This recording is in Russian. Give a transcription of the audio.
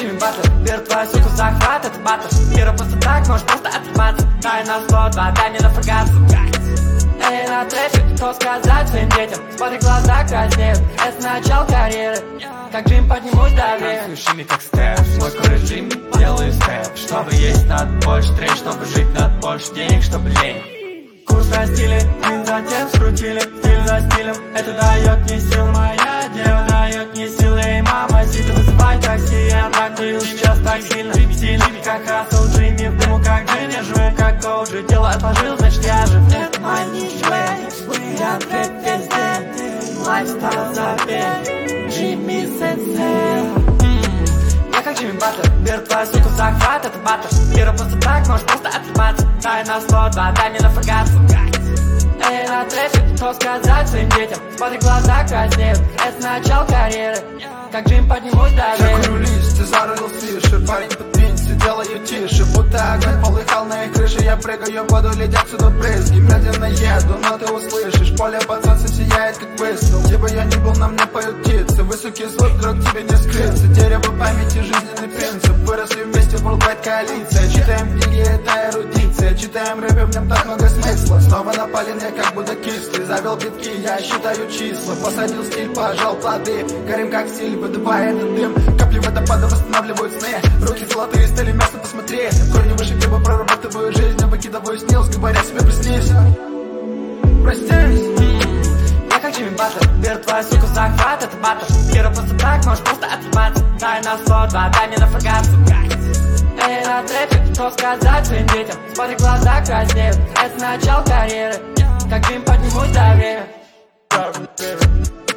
Джимми Батлер, беру твою суку захват, это батл. Мира просто так, можешь просто отрываться. Дай на 102, дай мне на фрагацию. Эй, на трэпе, что сказать своим детям? Смотри, глаза краснеют, это начало карьеры. Как Джим, поднимусь до вверх. Танцуешь ими как степ, свой режим, делаю степ. Чтобы есть надо больше тренинг, чтобы жить надо больше денег, чтобы лень. Курс растили, блин, затем скрутили, стиль за стилем. Это дает мне сил, моя дева дает мне силы. Эй, мама, сита, вызывай такси. Я так пил сейчас так сильно, сильно, как Рассел Джимми. В дыму как Джинни, живу как коуджи. Дело отложил, значит я жив. Это мой ничвей, я трэп везде. Лайфстайл забей, Джимми Сенсей. Я как Джимми Батлер, беру твою суку захват, это батл. Мира просто так, можешь просто отрываться. Дай на 102, дай мне на фрагацию. Эй, на трэпе, что сказать своим детям? Смотри, глаза краснеют, это начало карьеры. Как Джим, поднимусь до вверх. Я курю листья, зарыл фишер. Парень под пенсию, делаю тише. Будто огонь полыхал на их крыше. Я прыгаю в воду, летят сюда брызги. Медленно еду, но ты услышишь. Поле под солнцем сияет, как выстрел. Где бы я ни был, на мне поют птицы. Высокий звук, друг, тебе не скрыться. Дерево памяти, жизненный принцип. Выросли вместе, worldwide коалиция. Читаем книги, это эрудиция. Читаем рэпе, в нем так много смысла. Снова напали мне, как будто кислый. Завел битки, я считаю числа. Посадил стиль, пожал плоды. Горим как стиль, выдувая этот дым. Капли водопада восстанавливают сны. Руки золотые, стали мясо, посмотри. Корни выше неба, прорабатываю жизнь. Выкидываю снилс, говоря себе приснись. Простись. Я как Джимми Батлер, беру твою суку захват, это батл. Мира просто так, можешь просто отрываться. Дай на 102, дай мне на фрагацию. Эй, на трэпе, что сказать своим детям? Смотри, глаза краснеют, это начало карьеры. Как Джим, поднимусь до вверх.